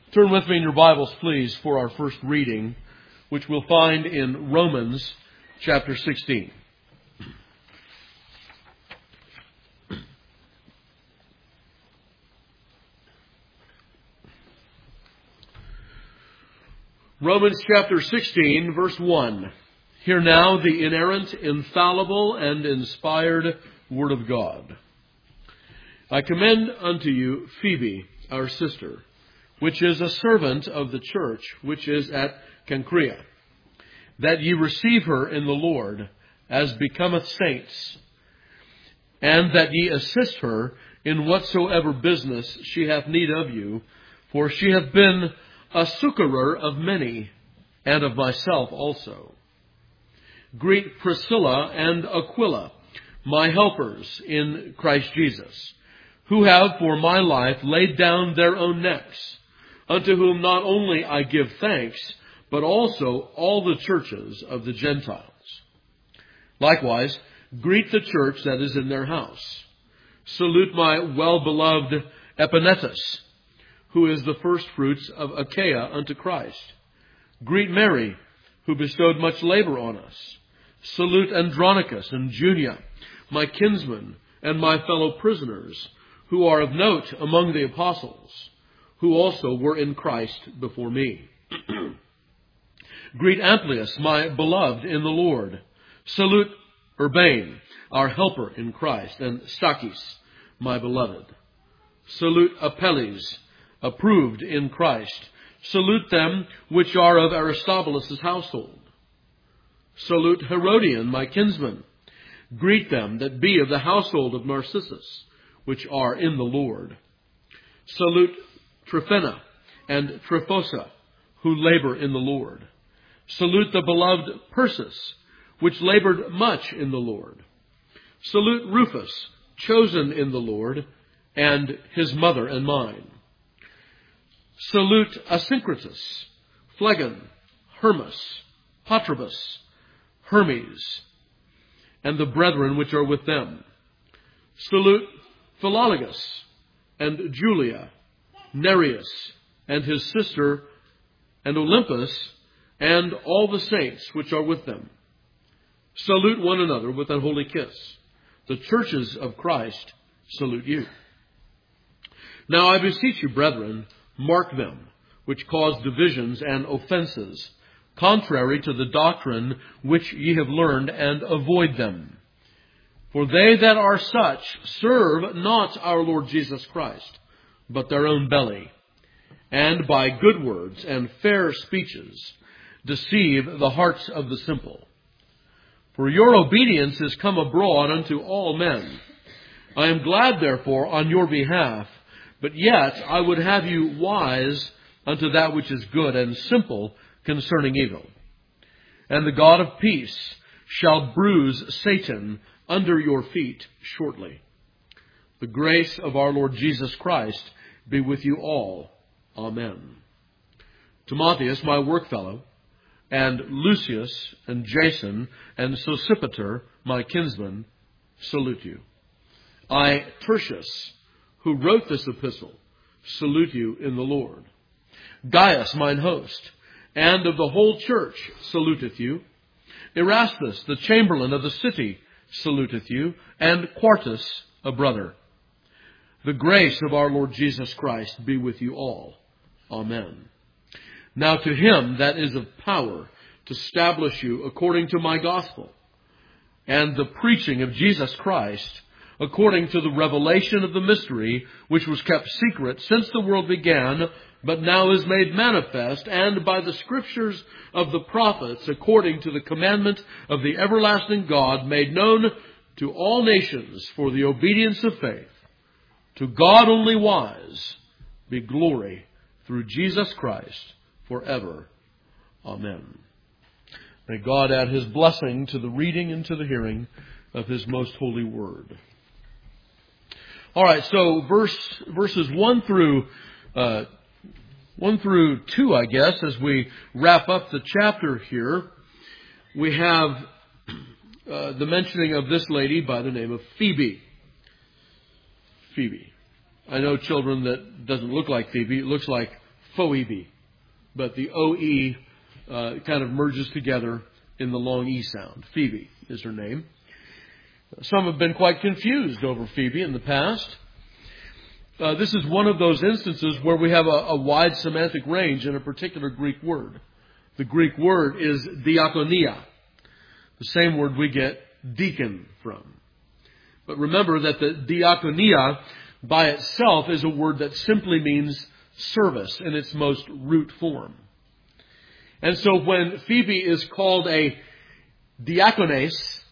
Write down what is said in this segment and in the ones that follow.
Turn with me in your Bibles, please, for our first reading, which we'll find in Romans chapter 16. Romans chapter 16, verse 1. Hear now the inerrant, infallible, and inspired Word of God. I commend unto you Phoebe, our sister, which is a servant of the church, which is at Cenchrea, that ye receive her in the Lord, as becometh saints, and that ye assist her in whatsoever business she hath need of you, for she hath been a succorer of many, and of myself also. Greet Priscilla and Aquila, my helpers in Christ Jesus, who have for my life laid down their own necks, unto whom not only I give thanks, but also all the churches of the Gentiles. Likewise, greet the church that is in their house. Salute my well-beloved Epanetus, who is the firstfruits of Achaia unto Christ. Greet Mary, who bestowed much labor on us. Salute Andronicus and Junia, my kinsmen and my fellow prisoners, who are of note among the apostles, who also were in Christ before me. Greet Amplias, my beloved in the Lord. Salute Urbane, our helper in Christ, and Stachys, my beloved. Salute Apelles, approved in Christ. Salute them which are of Aristobulus' household. Salute Herodion, my kinsman. Greet them that be of the household of Narcissus, which are in the Lord. Salute Tryphena and Tryphosa, who labor in the Lord. Salute the beloved Persis, which labored much in the Lord. Salute Rufus, chosen in the Lord, and his mother and mine. Salute Asyncritus, Phlegon, Hermas, Patrobas, Hermes, and the brethren which are with them. Salute Philologus and Julia, Nereus and his sister, and Olympus, and all the saints which are with them. Salute one another with an holy kiss. The churches of Christ salute you. Now I beseech you, brethren, mark them, which cause divisions and offenses, contrary to the doctrine which ye have learned, and avoid them. For they that are such serve not our Lord Jesus Christ, but their own belly, and by good words and fair speeches deceive the hearts of the simple. For your obedience is come abroad unto all men. I am glad, therefore, on your behalf, but yet I would have you wise unto that which is good, and simple concerning evil. And the God of peace shall bruise Satan under your feet shortly. The grace of our Lord Jesus Christ be with you all. Amen. Timotheus, my workfellow, and Lucius, and Jason, and Sosipater, my kinsman, salute you. I, Tertius, who wrote this epistle, salute you in the Lord. Gaius, mine host, and of the whole church, saluteth you. Erastus, the chamberlain of the city, saluteth you, and Quartus, a brother. The grace of our Lord Jesus Christ be with you all. Amen. Now to him that is of power to establish you according to my gospel, and the preaching of Jesus Christ, according to the revelation of the mystery, which was kept secret since the world began, but now is made manifest, and by the scriptures of the prophets, according to the commandment of the everlasting God, made known to all nations for the obedience of faith. To God only wise be glory through Jesus Christ forever. Amen. May God add his blessing to the reading and to the hearing of his most holy word. All right, so verses 1 through 2, I guess, as we wrap up the chapter here, we have the mentioning of this lady by the name of Phoebe. Phoebe. I know, children, that doesn't look like Phoebe. It looks like Phoebe. But the O-E kind of merges together in the long E sound. Phoebe is her name. Some have been quite confused over Phoebe in the past. This is one of those instances where we have a wide semantic range in a particular Greek word. The Greek word is diakonia, the same word we get deacon from. But remember that the diakonia by itself is a word that simply means service in its most root form. And so when Phoebe is called a diakones,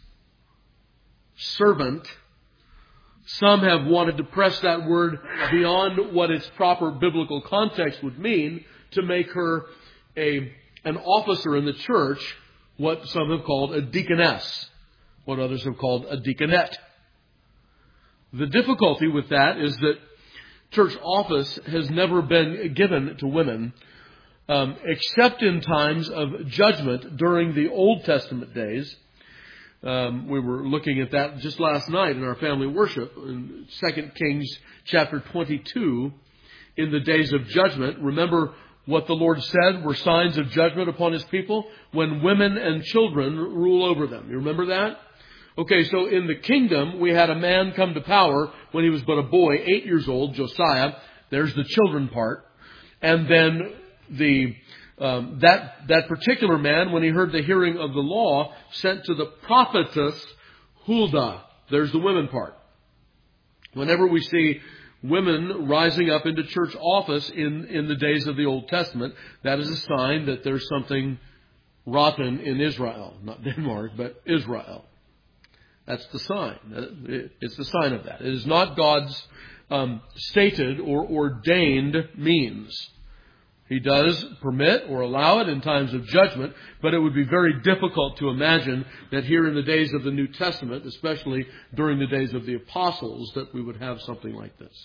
servant, some have wanted to press that word beyond what its proper biblical context would mean to make her an officer in the church, what some have called a deaconess, what others have called a deaconette. The difficulty with that is that church office has never been given to women, except in times of judgment during the Old Testament days. We were looking at that just last night in our family worship in 2 Kings chapter 22. In the days of judgment, remember what the Lord said were signs of judgment upon His people? When women and children rule over them. You remember that? Okay, so in the kingdom, we had a man come to power when he was but a boy, 8 years old, Josiah. There's the children part. And then that particular man, when he heard the hearing of the law, sent to the prophetess Huldah. There's the women part. Whenever we see women rising up into church office in the days of the Old Testament, that is a sign that there's something rotten in Israel. Not Denmark, but Israel. That's the sign. It's the sign of that. It is not God's stated or ordained means. He does permit or allow it in times of judgment, but it would be very difficult to imagine that here in the days of the New Testament, especially during the days of the apostles, that we would have something like this.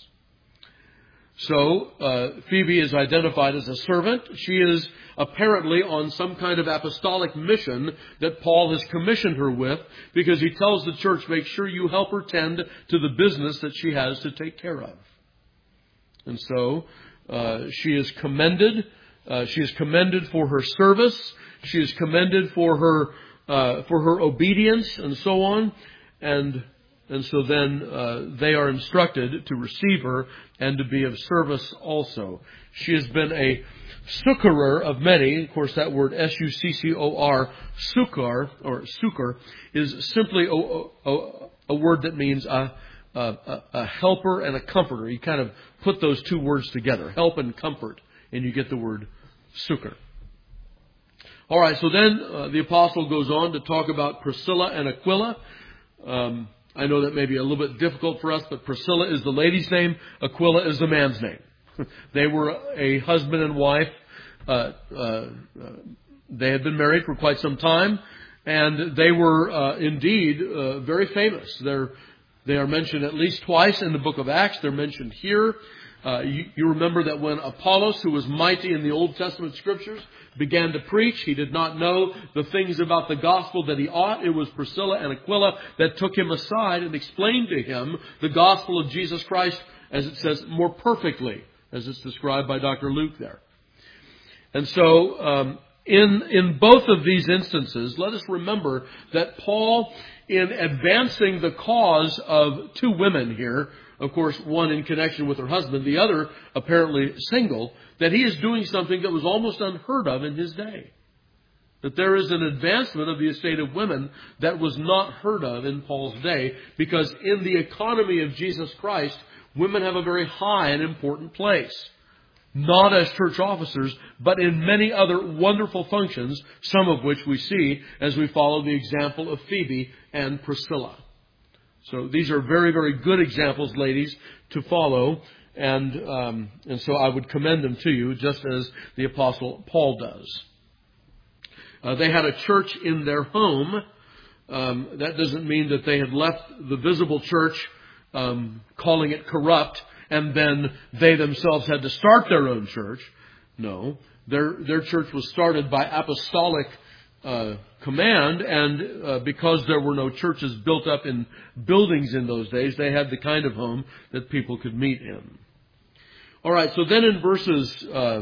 So, Phoebe is identified as a servant. She is apparently on some kind of apostolic mission that Paul has commissioned her with, because he tells the church, make sure you help her tend to the business that she has to take care of. And so, she is commended. She is commended for her service. She is commended for her obedience, and so on. And so then they are instructed to receive her and to be of service also. She has been a succorer of many. Of course, that word S-U-C-C-O-R, succor, is simply a word that means a helper and a comforter. You kind of put those two words together, help and comfort, and you get the word succor. All right, so then the apostle goes on to talk about Priscilla and Aquila. I know that may be a little bit difficult for us, but Priscilla is the lady's name, Aquila is the man's name. They were a husband and wife. They had been married for quite some time, and they were indeed very famous. They are mentioned at least twice in the book of Acts. They're mentioned here. You remember that when Apollos, who was mighty in the Old Testament Scriptures, began to preach, he did not know the things about the gospel that he ought. It was Priscilla and Aquila that took him aside and explained to him the gospel of Jesus Christ, as it says, more perfectly, as it's described by Dr. Luke there. And so, in both of these instances, let us remember that Paul, in advancing the cause of two women here, of course, one in connection with her husband, the other apparently single, that he is doing something that was almost unheard of in his day. That there is an advancement of the estate of women that was not heard of in Paul's day, because in the economy of Jesus Christ, women have a very high and important place. Not as church officers, but in many other wonderful functions, some of which we see as we follow the example of Phoebe and Priscilla. So these are very, very good examples, ladies, to follow. And so I would commend them to you, just as the Apostle Paul does. They had a church in their home. That doesn't mean that they had left the visible church, calling it corrupt, and then they themselves had to start their own church. No, their church was started by apostolic command, and because there were no churches built up in buildings in those days, they had the kind of home that people could meet in. All right, so then in verses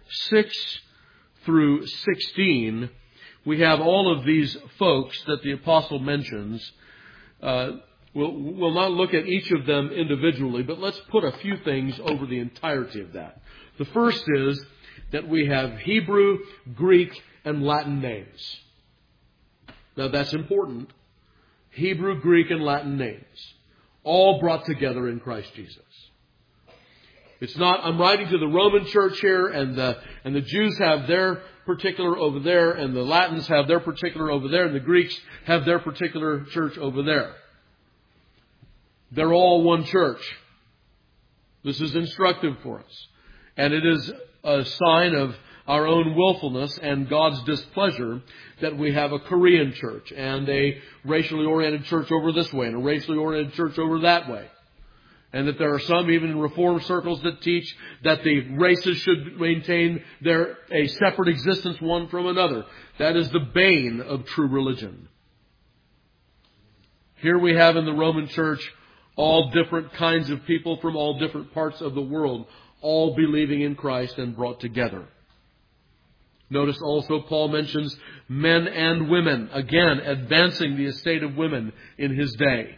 6 through 16, we have all of these folks that the apostle mentions. We'll not look at each of them individually, but let's put a few things over the entirety of that. The first is that we have Hebrew, Greek, and Latin names. Now that's important. Hebrew, Greek, and Latin names. All brought together in Christ Jesus. It's not, I'm writing to the Roman church here, and the Jews have their particular over there, and the Latins have their particular over there, and the Greeks have their particular church over there. They're all one church. This is instructive for us. And it is a sign of our own willfulness and God's displeasure that we have a Korean church and a racially oriented church over this way and a racially oriented church over that way. And that there are some, even in Reform circles, that teach that the races should maintain a separate existence one from another. That is the bane of true religion. Here we have in the Roman Church all different kinds of people from all different parts of the world, all believing in Christ and brought together. Notice also Paul mentions men and women, again advancing the estate of women in his day.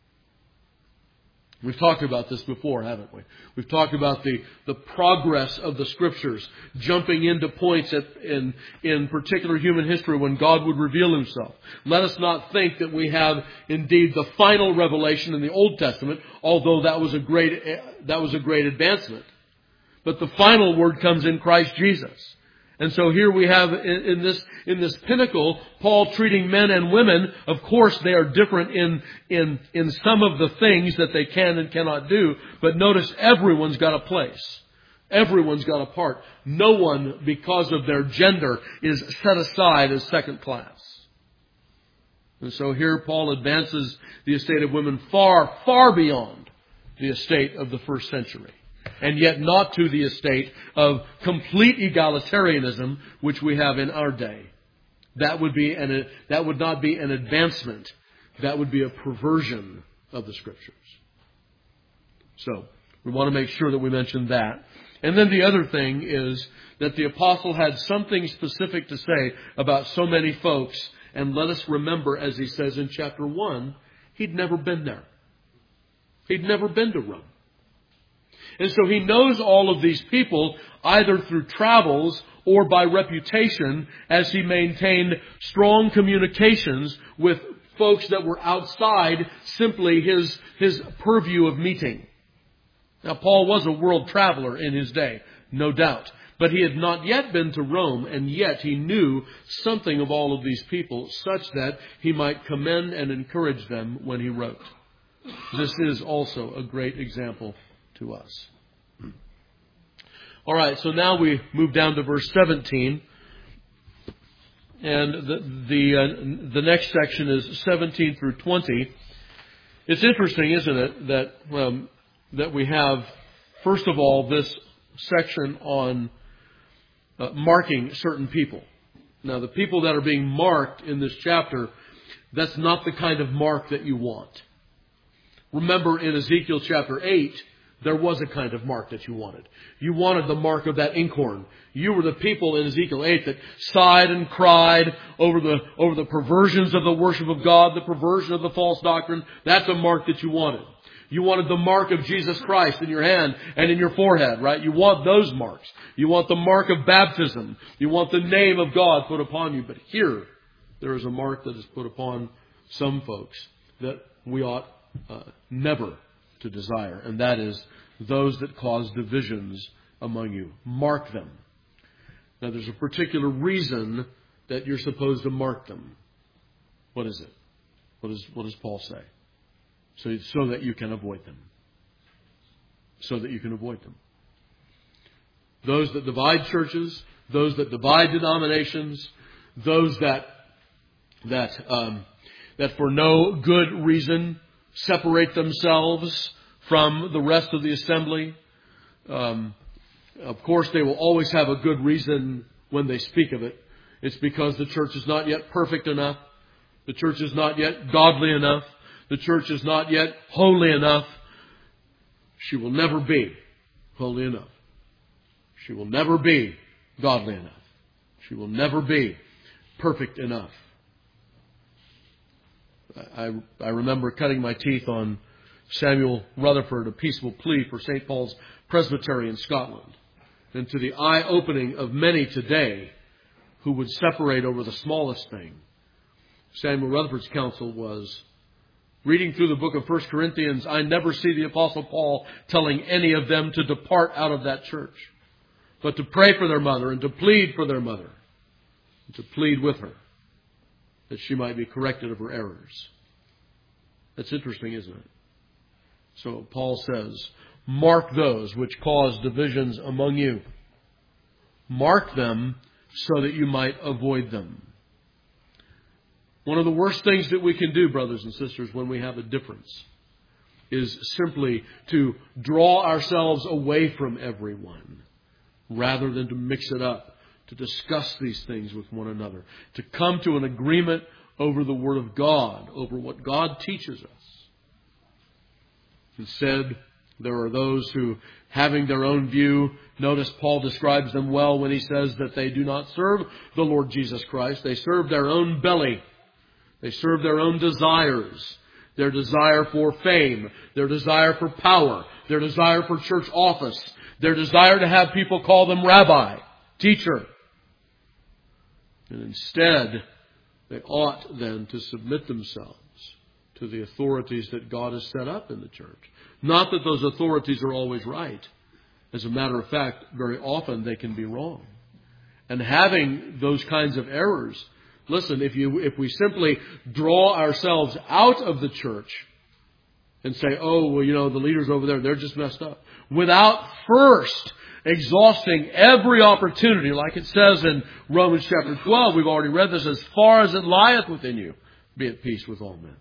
We've talked about this before, haven't we? We've talked about the progress of the Scriptures, jumping into points in particular human history when God would reveal Himself. Let us not think that we have indeed the final revelation in the Old Testament, although that was a great advancement. But the final word comes in Christ Jesus. And so here we have in this pinnacle, Paul treating men and women. Of course, they are different in some of the things that they can and cannot do. But notice everyone's got a place. Everyone's got a part. No one, because of their gender, is set aside as second class. And so here Paul advances the estate of women far, far beyond the estate of the first century. And yet not to the estate of complete egalitarianism, which we have in our day. That would not be an advancement. That would be a perversion of the Scriptures. So, we want to make sure that we mention that. And then the other thing is that the apostle had something specific to say about so many folks. And let us remember, as he says in chapter 1, he'd never been there. He'd never been to Rome. And so he knows all of these people either through travels or by reputation, as he maintained strong communications with folks that were outside simply his purview of meeting. Now, Paul was a world traveler in his day, no doubt. But he had not yet been to Rome, and yet he knew something of all of these people, such that he might commend and encourage them when he wrote. This is also a great example to us. All right, so now we move down to verse 17. And the next section is 17 through 20. It's interesting, isn't it, that we have, first of all, this section on marking certain people. Now, the people that are being marked in this chapter, that's not the kind of mark that you want. Remember in Ezekiel chapter 8, there was a kind of mark that you wanted. You wanted the mark of that inkhorn. You were the people in Ezekiel 8 that sighed and cried over the perversions of the worship of God, the perversion of the false doctrine. That's a mark that you wanted. You wanted the mark of Jesus Christ in your hand and in your forehead, right? You want those marks. You want the mark of baptism. You want the name of God put upon you. But here, there is a mark that is put upon some folks that we ought never to desire, and that is those that cause divisions among you. Mark them. Now, there's a particular reason that you're supposed to mark them. What is it? What does Paul say? So that you can avoid them. So that you can avoid them. Those that divide churches, those that divide denominations, those that for no good reason separate themselves from the rest of the assembly. Of course, they will always have a good reason when they speak of it. It's because the church is not yet perfect enough. The church is not yet godly enough. The church is not yet holy enough. She will never be holy enough. She will never be godly enough. She will never be perfect enough. I remember cutting my teeth on Samuel Rutherford, A Peaceable Plea for St. Paul's Presbytery in Scotland. And to the eye-opening of many today who would separate over the smallest thing, Samuel Rutherford's counsel was, reading through the book of 1 Corinthians, I never see the Apostle Paul telling any of them to depart out of that church, but to pray for their mother and to plead for their mother, and to plead with her that she might be corrected of her errors. That's interesting, isn't it? So Paul says, mark those which cause divisions among you. Mark them so that you might avoid them. One of the worst things that we can do, brothers and sisters, when we have a difference is simply to draw ourselves away from everyone rather than to mix it up, to discuss these things with one another, to come to an agreement over the Word of God, over what God teaches us. Instead, there are those who, having their own view, notice Paul describes them well when he says that they do not serve the Lord Jesus Christ. They serve their own belly. They serve their own desires. Their desire for fame. Their desire for power. Their desire for church office. Their desire to have people call them rabbi, teacher. And instead, they ought then to submit themselves to the authorities that God has set up in the church. Not that those authorities are always right. As a matter of fact, very often they can be wrong. And having those kinds of errors, listen, if we simply draw ourselves out of the church and say, oh, well, the leaders over there, they're just messed up, without first exhausting every opportunity, like it says in Romans chapter 12, we've already read this, as far as it lieth within you, be at peace with all men.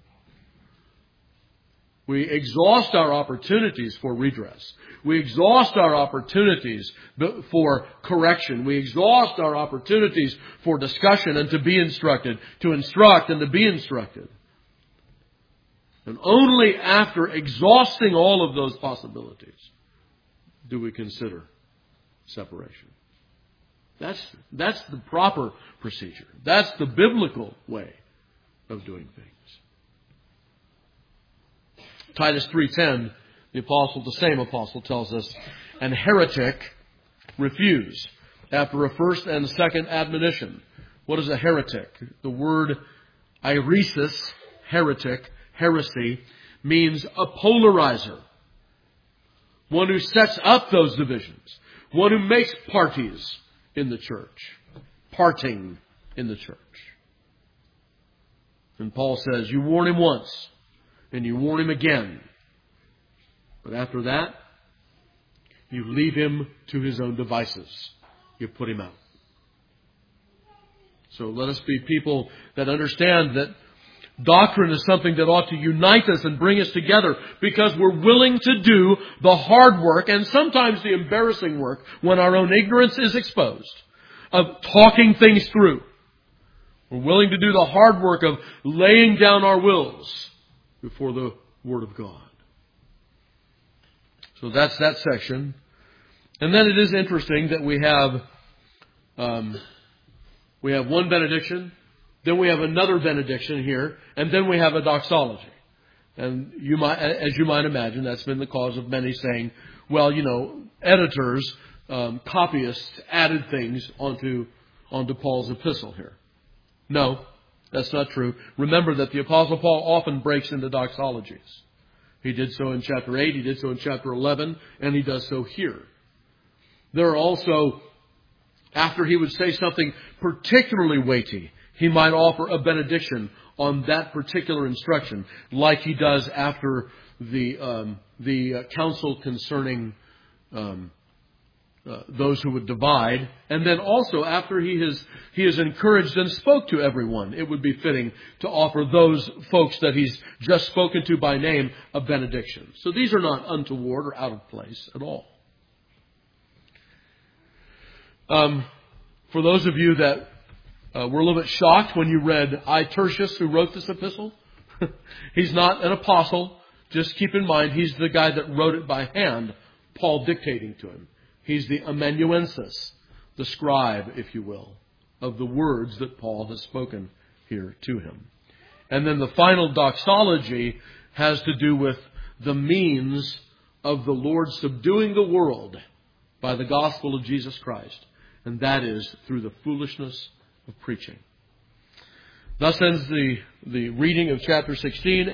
We exhaust our opportunities for redress. We exhaust our opportunities for correction. We exhaust our opportunities for discussion and to be instructed, to instruct and to be instructed. And only after exhausting all of those possibilities do we consider separation. That's the proper procedure. That's the biblical way of doing things. Titus 3:10, the same apostle tells us, and heretic refuse after a first and second admonition. What is a heretic? The word airesis, heretic, heresy, means a polarizer. One who sets up those divisions. One who makes parties in the church. Parting in the church. And Paul says, you warn him once. And you warn him again. But after that, you leave him to his own devices. You put him out. So let us be people that understand that doctrine is something that ought to unite us and bring us together, because we're willing to do the hard work and sometimes the embarrassing work when our own ignorance is exposed of talking things through. We're willing to do the hard work of laying down our wills before the Word of God. So that's that section. And then it is interesting that we have one benediction, then we have another benediction here, and then we have a doxology. And as you might imagine, that's been the cause of many saying, well, editors, copyists added things onto Paul's epistle here. No. That's not true. Remember that the Apostle Paul often breaks into doxologies. He did so in chapter 8, he did so in chapter 11, and he does so here. There are also, after he would say something particularly weighty, he might offer a benediction on that particular instruction, like he does after the counsel concerning those who would divide, and then also after he has encouraged and spoke to everyone, it would be fitting to offer those folks that he's just spoken to by name a benediction. So these are not untoward or out of place at all. For those of you that were a little bit shocked when you read I. Tertius, who wrote this epistle, he's not an apostle. Just keep in mind, he's the guy that wrote it by hand, Paul dictating to him. He's the amanuensis, the scribe, if you will, of the words that Paul has spoken here to him. And then the final doxology has to do with the means of the Lord subduing the world by the gospel of Jesus Christ. And that is through the foolishness of preaching. Thus ends the reading of chapter 16.